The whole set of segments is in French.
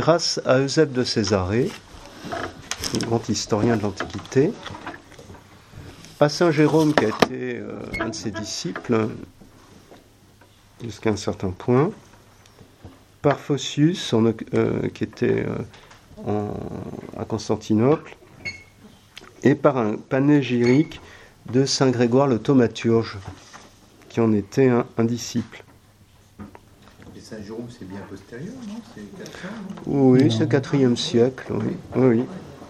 grâce à Eusèbe de Césarée, le grand historien de l'Antiquité, à Saint Jérôme qui a été un de ses disciples jusqu'à un certain point, par Phocius qui était à Constantinople, et par un panégyrique de Saint Grégoire le Thaumaturge, qui en était un disciple. Et Saint Jérôme, c'est bien postérieur, non? C'est 400, non? Oui, c'est le IVe siècle, oui.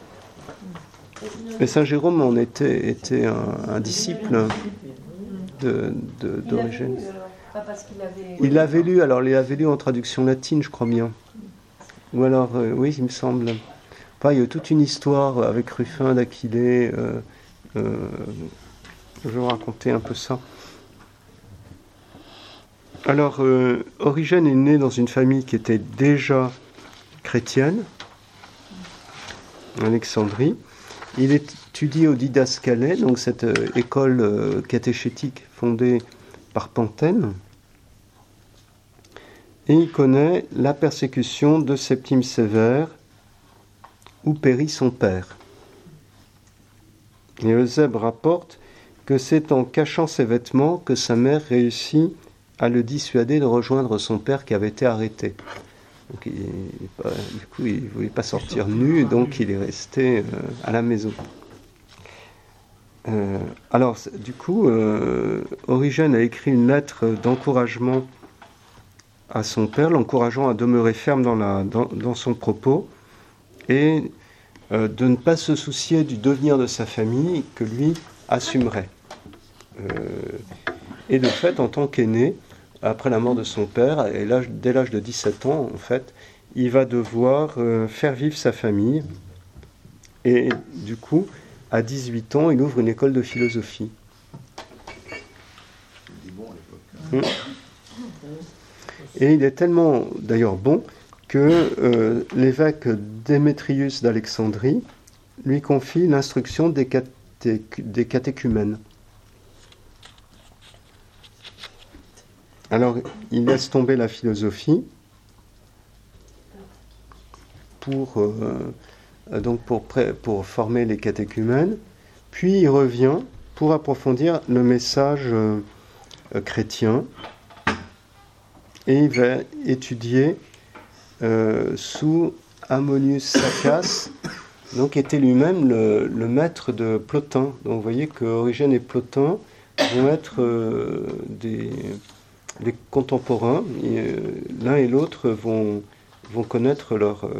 Et Saint Jérôme en était un disciple d'Origène. Il l'avait lu, alors il l'avait lu en traduction latine, je crois bien. Ou alors, oui, il me semble. Enfin, il y a toute une histoire avec Ruffin d'Aquilée. Je vais vous raconter un peu ça. Alors, Origène est né dans une famille qui était déjà chrétienne, en Alexandrie. Il étudie au Didascalet, donc cette école catéchétique fondée par Pantène. Et il connaît la persécution de Septime Sévère, où périt son père. Et Eusèbe rapporte que c'est en cachant ses vêtements que sa mère réussit à le dissuader de rejoindre son père qui avait été arrêté. Donc, du coup, il ne voulait pas sortir nu, donc il est resté à la maison. Alors, du coup, Origène a écrit une lettre d'encouragement à son père, l'encourageant à demeurer ferme dans son propos et de ne pas se soucier du devenir de sa famille que lui assumerait. Et de fait, en tant qu'aîné, après la mort de son père, et dès l'âge de 17 ans, en fait, il va devoir faire vivre sa famille. Et du coup, à 18 ans, il ouvre une école de philosophie. C'est bon à l'époque. Et il est tellement, d'ailleurs, bon que l'évêque Démétrius d'Alexandrie lui confie l'instruction des catéchumènes. Alors, il laisse tomber la philosophie pour former les catéchumènes, puis il revient pour approfondir le message chrétien, et il va étudier sous Ammonius Saccas, donc était lui-même le maître de Plotin. Donc vous voyez que Origène et Plotin vont être des contemporains, et, l'un et l'autre vont connaître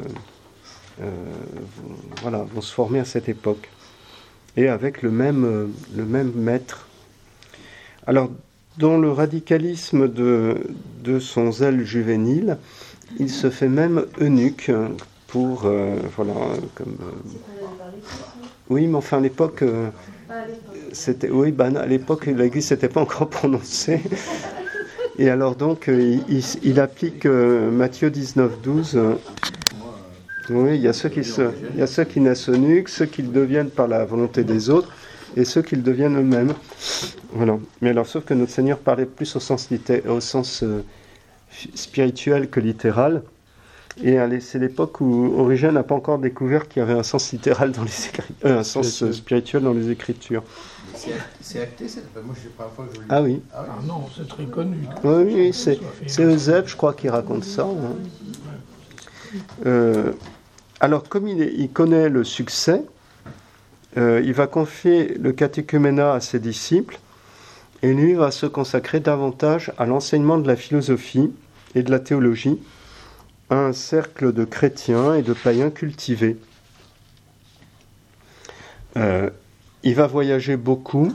vont se former à cette époque, et avec le même maître. Alors, dans le radicalisme de son zèle juvénile, il se fait même eunuque pour, oui, mais enfin, à l'époque, c'était, oui, à l'époque, l'Église n'était pas encore prononcée. Et alors donc, il applique Matthieu 19,12. Oui, il y a ceux qui naissent eunuques, ceux qui le deviennent par la volonté des autres, et ceux qui le deviennent eux-mêmes. Voilà. Mais alors, sauf que notre Seigneur parlait plus au sens spirituel que littéral. Et c'est l'époque où Origène n'a pas encore découvert qu'il y avait un sens littéral dans les un sens spirituel dans les Écritures. C'est acté, moi c'est la première fois que je le lis. Ah oui. Ah non, c'est très connu. Oui, c'est Eusèbe, je crois, qui raconte ça. Alors, comme il connaît le succès, il va confier le catéchuménat à ses disciples, et lui va se consacrer davantage à l'enseignement de la philosophie et de la théologie, à un cercle de chrétiens et de païens cultivés. Il va voyager beaucoup,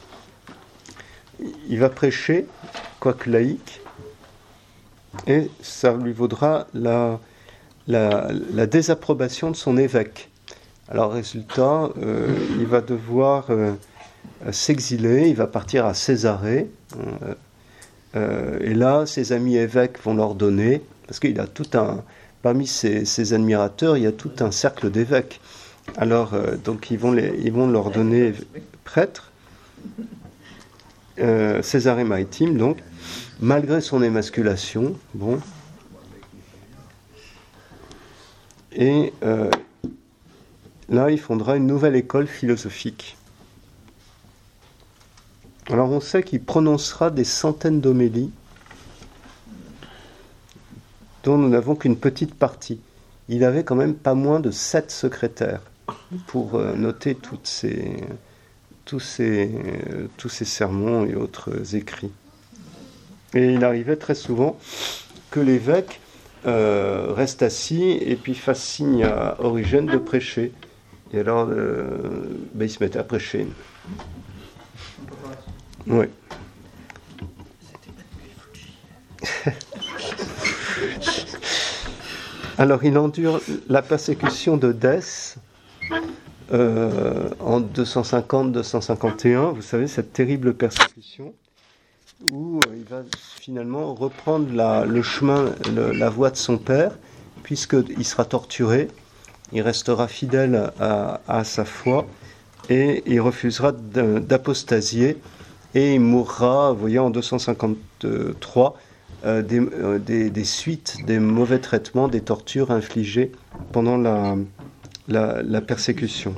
il va prêcher, quoique laïque, et ça lui vaudra la désapprobation de son évêque. Alors, résultat, il va devoir s'exiler, il va partir à Césarée, et là, ses amis évêques vont l'ordonner, parce qu'il a parmi ses admirateurs, il y a tout un cercle d'évêques. Alors, donc, ils vont l'ordonner prêtre, Césarée Maritime, donc, malgré son émasculation, bon. Et là, il fondera une nouvelle école philosophique. Alors on sait qu'il prononcera des centaines d'homélies dont nous n'avons qu'une petite partie. Il avait quand même pas moins de 7 secrétaires pour noter tous ces sermons et autres écrits. Et il arrivait très souvent que l'évêque reste assis et puis fasse signe à Origène de prêcher. Et alors, il se mettait à prêcher. Oui. Alors, il endure la persécution de Dès en 250-251. Vous savez, cette terrible persécution où il va finalement reprendre le chemin, la voie de son père, puisqu'il sera torturé. Il restera fidèle à sa foi et il refusera d'apostasier et il mourra, vous voyez, en 253 des suites des mauvais traitements, des tortures infligées pendant la persécution.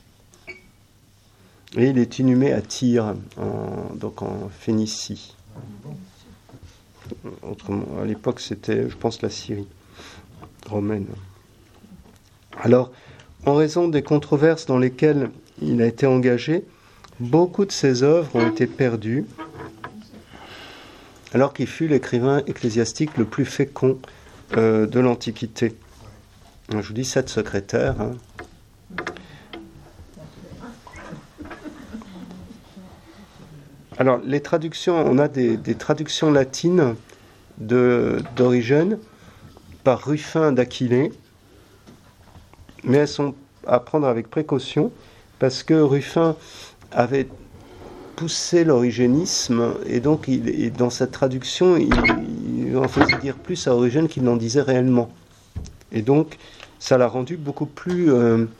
Et il est inhumé à Tyr, donc en Phénicie. Autrement, à l'époque, c'était, je pense, la Syrie romaine. Alors, en raison des controverses dans lesquelles il a été engagé, beaucoup de ses œuvres ont été perdues, alors qu'il fut l'écrivain ecclésiastique le plus fécond de l'Antiquité. Je vous dis 7 secrétaires. Alors, les traductions, on a des traductions latines d'Origène par Ruffin d'Aquilée, mais elles sont à prendre avec précaution parce que Ruffin avait poussé l'origénisme et donc dans sa traduction il en faisait dire plus à Origène qu'il n'en disait réellement, et donc ça l'a rendu beaucoup plus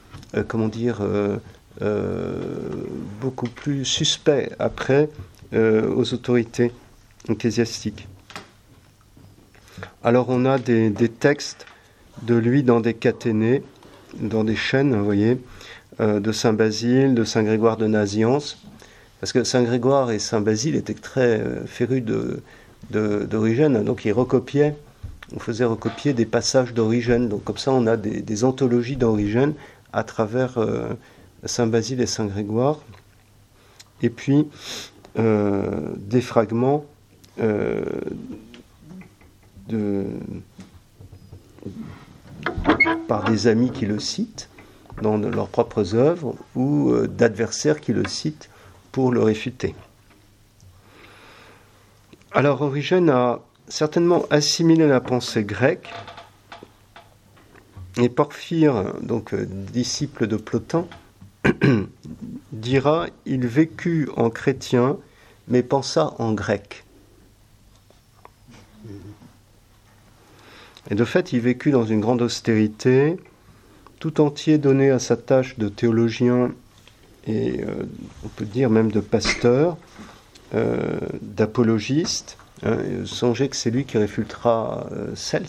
beaucoup plus suspect après aux autorités ecclésiastiques. Alors on a des textes de lui dans des caténées, dans des chaînes, vous voyez, de Saint Basile, de Saint Grégoire de Nazianze, parce que Saint Grégoire et Saint Basile étaient très férus d'Origène, donc on faisait recopier des passages d'Origène, donc comme ça on a des anthologies d'Origène à travers Saint Basile et Saint Grégoire, et puis des fragments par des amis qui le citent dans leurs propres œuvres ou d'adversaires qui le citent pour le réfuter. Alors Origène a certainement assimilé la pensée grecque, et Porphyre, donc disciple de Plotin, dira « Il vécut en chrétien, mais pensa en grec ». Et de fait, il vécut dans une grande austérité, tout entier donné à sa tâche de théologien et, on peut dire même de pasteur, d'apologiste. Songez que c'est lui qui réfutera Cels.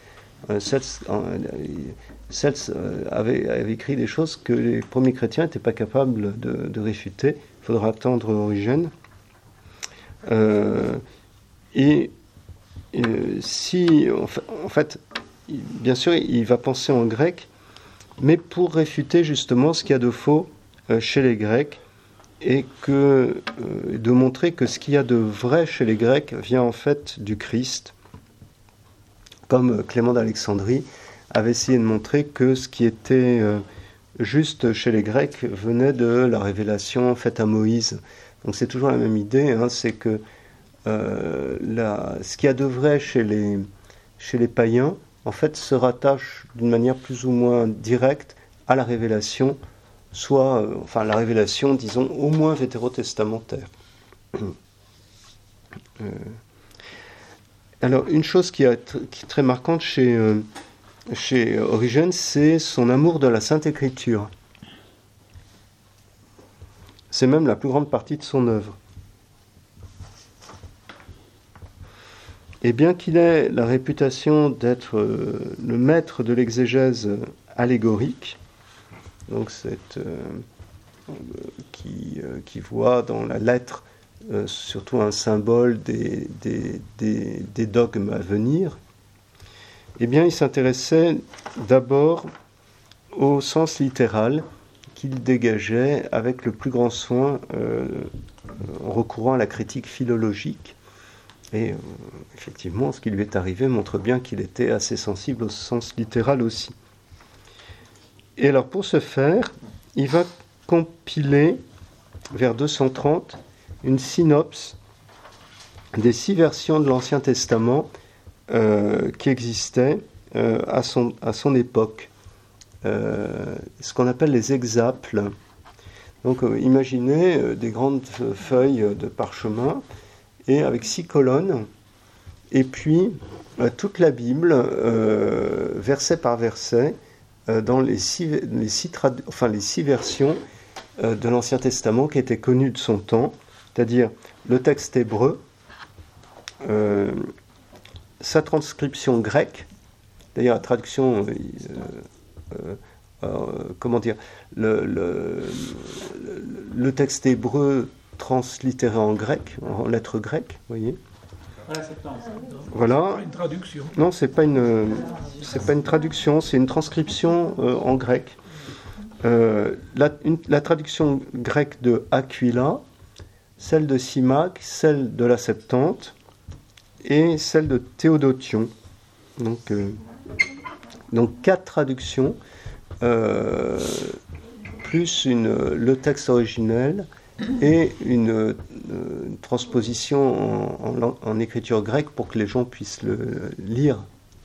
Cels avait écrit des choses que les premiers chrétiens n'étaient pas capables de réfuter. Il faudra attendre Origène. En fait, bien sûr, il va penser en grec, mais pour réfuter justement ce qu'il y a de faux chez les Grecs, et de montrer que ce qu'il y a de vrai chez les Grecs vient en fait du Christ, comme Clément d'Alexandrie avait essayé de montrer que ce qui était juste chez les Grecs venait de la révélation faite à Moïse. Donc c'est toujours la même idée, c'est que ce qu'il y a de vrai chez les païens, en fait, se rattache d'une manière plus ou moins directe à la révélation, la révélation, disons, au moins vétérotestamentaire. Alors, une chose qui est très marquante chez Origène, c'est son amour de la Sainte Écriture. C'est même la plus grande partie de son œuvre. Et bien qu'il ait la réputation d'être le maître de l'exégèse allégorique, donc qui voit dans la lettre surtout un symbole des dogmes à venir, eh bien il s'intéressait d'abord au sens littéral qu'il dégageait avec le plus grand soin en recourant à la critique philologique. Et effectivement, ce qui lui est arrivé montre bien qu'il était assez sensible au sens littéral aussi. Et alors pour ce faire, il va compiler vers 230 une synopse des 6 versions de l'Ancien Testament qui existaient à son époque. Ce qu'on appelle les hexaples. Donc imaginez des grandes feuilles de parchemin et avec 6 colonnes, et puis toute la Bible, verset par verset, dans les 6 versions de l'Ancien Testament qui étaient connues de son temps, c'est-à-dire le texte hébreu, sa transcription grecque, d'ailleurs la traduction, le texte hébreu translittéré en grec, en lettres grecques, vous voyez. Voilà. C'est pas une traduction. Non, c'est pas une traduction, c'est une transcription en grec. La traduction grecque de Aquila, celle de Symmach, celle de la Septante et celle de Théodotion. Donc 4 traductions plus le texte originel et une transposition en écriture grecque pour que les gens puissent le lire.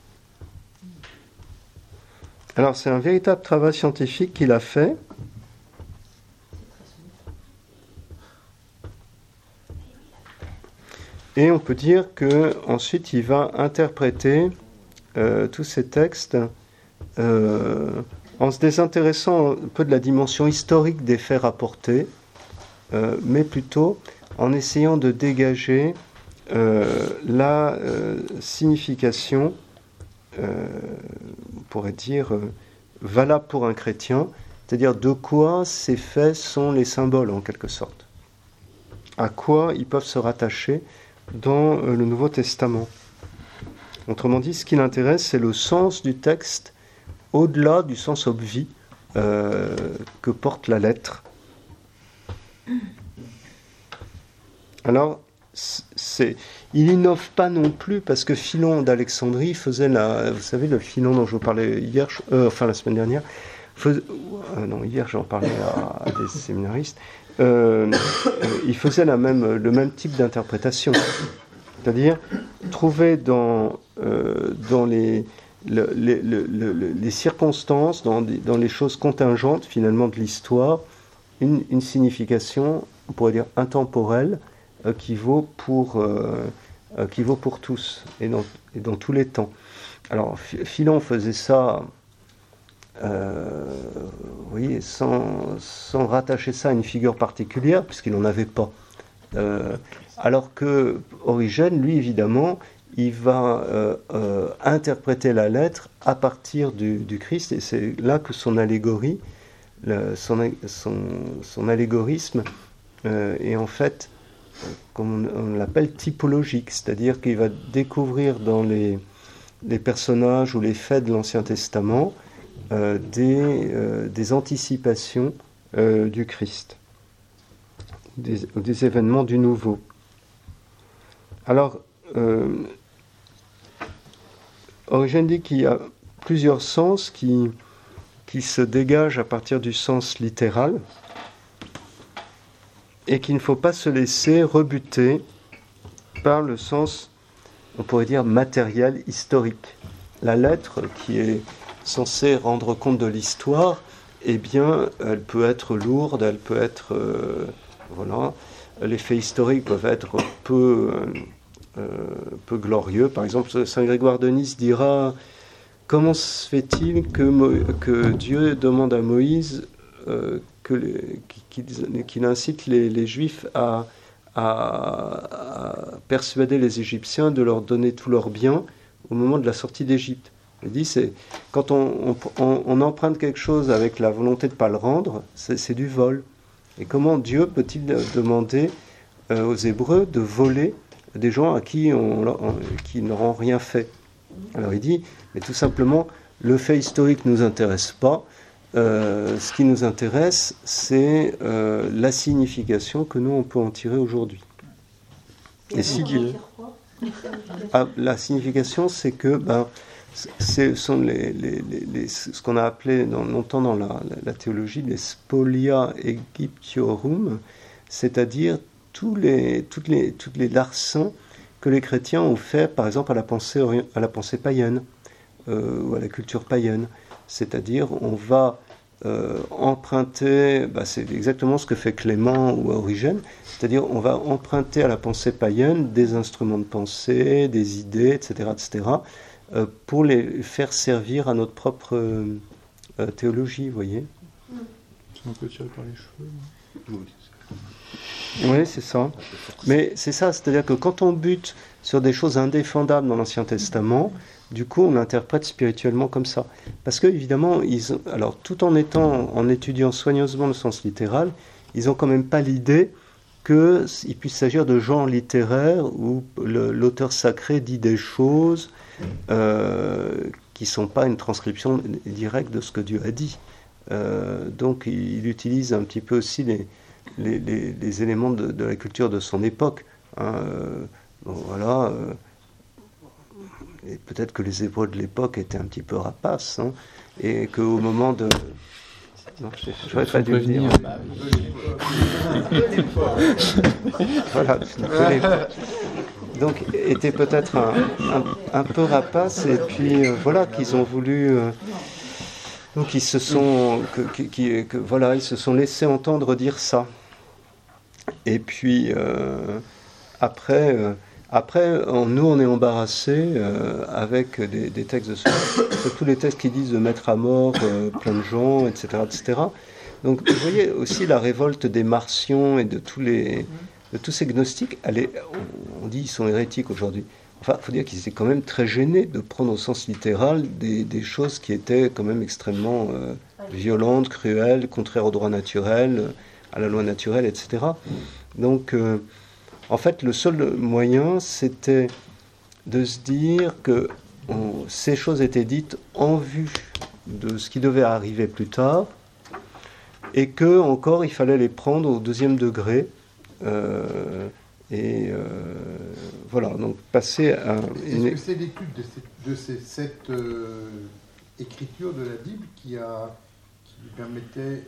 Alors c'est un véritable travail scientifique qu'il a fait. Et on peut dire qu'ensuite il va interpréter tous ces textes en se désintéressant un peu de la dimension historique des faits rapportés, mais plutôt en essayant de dégager la signification, on pourrait dire, valable pour un chrétien, c'est-à-dire de quoi ces faits sont les symboles en quelque sorte, à quoi ils peuvent se rattacher dans le Nouveau Testament. Autrement dit, ce qui l'intéresse, c'est le sens du texte au-delà du sens obvi que porte la lettre. Alors, il n'innove pas non plus, parce que Philon d'Alexandrie faisait vous savez, le Philon dont je vous parlais hier, la semaine dernière, hier j'en parlais à des séminaristes, il faisait le même type d'interprétation. C'est-à-dire, trouver dans les circonstances, dans les choses contingentes finalement de l'histoire, une signification, on pourrait dire intemporelle, qui vaut pour tous et dans tous les temps. Alors Philon faisait ça, vous voyez, sans rattacher ça à une figure particulière, puisqu'il n'en avait pas. Alors que Origène, lui, évidemment, il va interpréter la lettre à partir du Christ, et c'est là que son allégorie, son allégorisme est en fait, comme on l'appelle, typologique, c'est-à-dire qu'il va découvrir dans les personnages ou les faits de l'Ancien Testament des anticipations du Christ, des événements du Nouveau. Alors, Origène dit qu'il y a plusieurs sens qui se dégagent à partir du sens littéral et qu'il ne faut pas se laisser rebuter par le sens, on pourrait dire, matériel, historique. La lettre, qui est censée rendre compte de l'histoire, eh bien, elle peut être lourde, elle peut être... Les faits historiques peuvent être peu glorieux. Par exemple, saint Grégoire de Nice dira: comment se fait-il que Dieu demande à Moïse qu'il incite les Juifs à à persuader les Égyptiens de leur donner tous leurs biens au moment de la sortie d'Égypte. Il dit, c'est quand on emprunte quelque chose avec la volonté de ne pas le rendre, c'est du vol. Et comment Dieu peut-il demander aux Hébreux de voler des gens à qui n'auront rien fait? Alors il dit, mais tout simplement, le fait historique ne nous intéresse pas. Ce qui nous intéresse, c'est la signification que nous, on peut en tirer aujourd'hui. Et si Dieu... la signification, c'est que ce sont ce qu'on a appelé longtemps dans la théologie les spolia Egyptiorum, c'est-à-dire tous les larcins que les chrétiens ont fait, par exemple, à la pensée païenne ou à la culture païenne. C'est-à-dire, on va emprunter, c'est exactement ce que fait Clément ou Origène, c'est-à-dire on va emprunter à la pensée païenne des instruments de pensée, des idées, etc., pour les faire servir à notre propre théologie, vous voyez. C'est un peu tiré par les cheveux. Oui, c'est ça. Mais c'est ça, c'est-à-dire que quand on bute sur des choses indéfendables dans l'Ancien Testament, du coup, on l'interprète spirituellement comme ça. Parce que, évidemment, alors, tout en étudiant soigneusement le sens littéral, ils n'ont quand même pas l'idée qu'il puisse s'agir de genres littéraires où l'auteur sacré dit des choses qui ne sont pas une transcription directe de ce que Dieu a dit. Donc, il utilise un petit peu aussi les éléments de la culture de son époque. Voilà. Et peut-être que les Hébreux de l'époque étaient un petit peu rapaces, et qu'au moment de... Non, je n'aurais pas dû le dire. Voilà, donc étaient peut-être un peu rapaces, et puis voilà, qu'ils ont voulu... donc ils se sont... voilà, ils se sont laissés entendre dire ça. Et puis, après, nous, on est embarrassés avec des textes de ce tous les textes qui disent de mettre à mort plein de gens, etc., etc. Donc, vous voyez aussi la révolte des Marcions et de tous ces gnostiques. On dit qu'ils sont hérétiques aujourd'hui. Enfin, il faut dire qu'ils étaient quand même très gênés de prendre au sens littéral des choses qui étaient quand même extrêmement violentes, cruelles, contraires au droit naturel, à la loi naturelle, etc. Donc, en fait, le seul moyen, c'était de se dire que ces choses étaient dites en vue de ce qui devait arriver plus tard, et que encore il fallait les prendre au deuxième degré. Voilà, donc passer à... Est-ce que c'est l'étude de cette écriture de la Bible qui lui permettait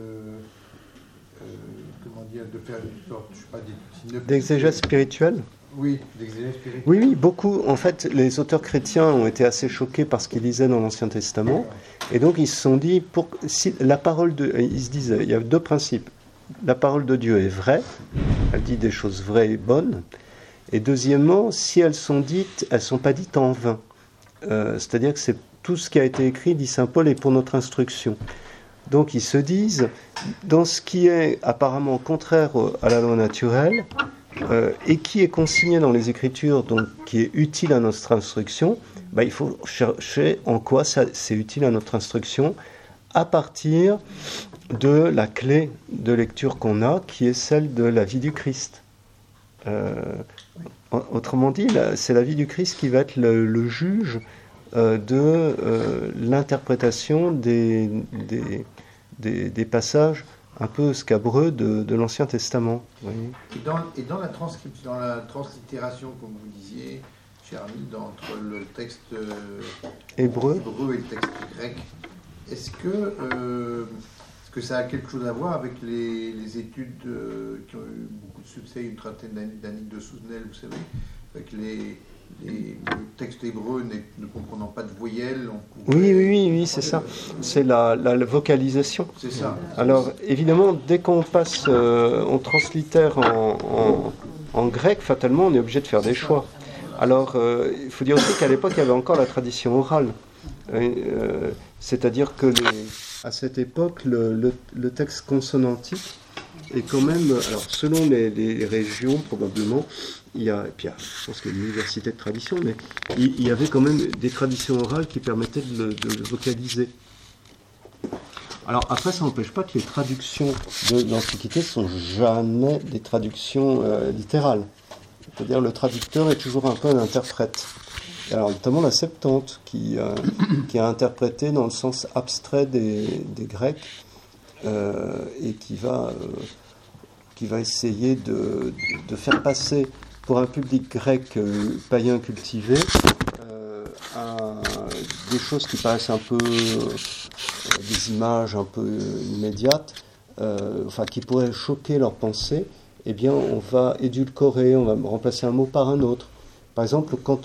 de faire une sorte, je sais pas, d'exégèse spirituelle? Oui, d'exégèse spirituelle. Oui, beaucoup. En fait, les auteurs chrétiens ont été assez choqués par ce qu'ils lisaient dans l'Ancien Testament, et donc ils se sont dit, si la parole ils se disaient, il y a deux principes. La parole de Dieu est vraie, elle dit des choses vraies et bonnes, et deuxièmement, si elles sont dites, elles ne sont pas dites en vain. C'est-à-dire que c'est tout ce qui a été écrit, dit saint Paul, est pour notre instruction. Donc ils se disent, dans ce qui est apparemment contraire à la loi naturelle, et qui est consigné dans les Écritures, donc qui est utile à notre instruction, il faut chercher en quoi c'est utile à notre instruction, à partir de la clé de lecture qu'on a, qui est celle de la vie du Christ. Autrement dit, c'est la vie du Christ qui va être le juge de l'interprétation des passages un peu scabreux de l'Ancien Testament. Oui. Et dans la transcription, dans la translittération, comme vous disiez, cher ami, entre le texte hébreu et le texte grec, est-ce que ça a quelque chose à voir avec les études qui ont eu beaucoup de succès, une trentaine d'années de Souvenel, vous savez, avec le texte hébreu ne comprenant pas de voyelles. Oui, c'est ça. C'est la vocalisation. C'est ça. Alors, évidemment, dès qu'on passe, on translittère en grec, fatalement, on est obligé de faire des choix. Alors, il faut dire aussi qu'à l'époque, il y avait encore la tradition orale. C'est-à-dire que à cette époque, le texte consonantique Et quand même, alors selon les régions, probablement, il y a, et puis je pense qu'il y a une diversité de traditions, mais il y avait quand même des traditions orales qui permettaient de le vocaliser. Alors après, ça n'empêche pas que les traductions de l'Antiquité ne sont jamais des traductions littérales. C'est-à-dire le traducteur est toujours un peu un interprète. Alors notamment la Septante, qui a interprété dans le sens abstrait des Grecs, et qui va essayer de faire passer pour un public grec païen cultivé des choses qui paraissent un peu des images un peu immédiates, qui pourraient choquer leur pensée. Eh bien, on va édulcorer, on va remplacer un mot par un autre. Par exemple, quand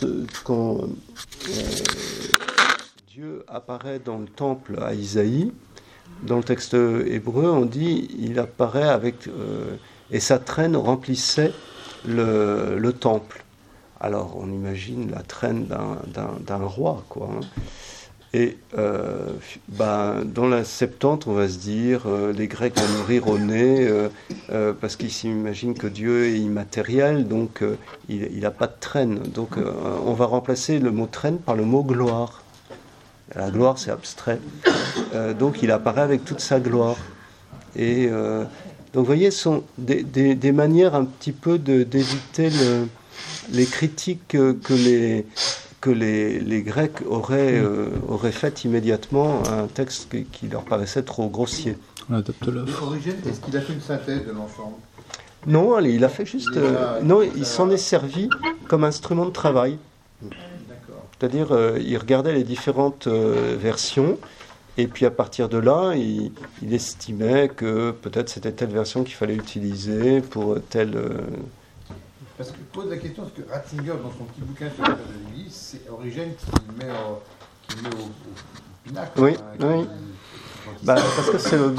Dieu apparaît dans le temple à Isaïe, dans le texte hébreu, on dit il apparaît avec et sa traîne remplissait le temple. Alors on imagine la traîne d'un roi, quoi. Et dans la Septante, on va se dire les Grecs vont nous rire au nez parce qu'ils s'imaginent que Dieu est immatériel, donc il n'a pas de traîne. Donc on va remplacer le mot traîne par le mot gloire. La gloire, c'est abstrait. Donc il apparaît avec toute sa gloire. Et donc vous voyez, ce sont des manières un petit peu d'éviter les critiques que les Grecs auraient faites immédiatement à un texte qui leur paraissait trop grossier. On adapte l'œuvre. Origène, est-ce qu'il a fait une synthèse de l'ensemble ? Non, il a fait juste... il s'en est servi comme instrument de travail. C'est-à-dire, il regardait les différentes versions, et puis à partir de là, il estimait que peut-être c'était telle version qu'il fallait utiliser pour telle... Parce que je pose la question, parce que Ratzinger, dans son petit bouquin sur l'histoire de l'Église, c'est Origène qui met au pinacle. Oui, oui. Parce que c'est le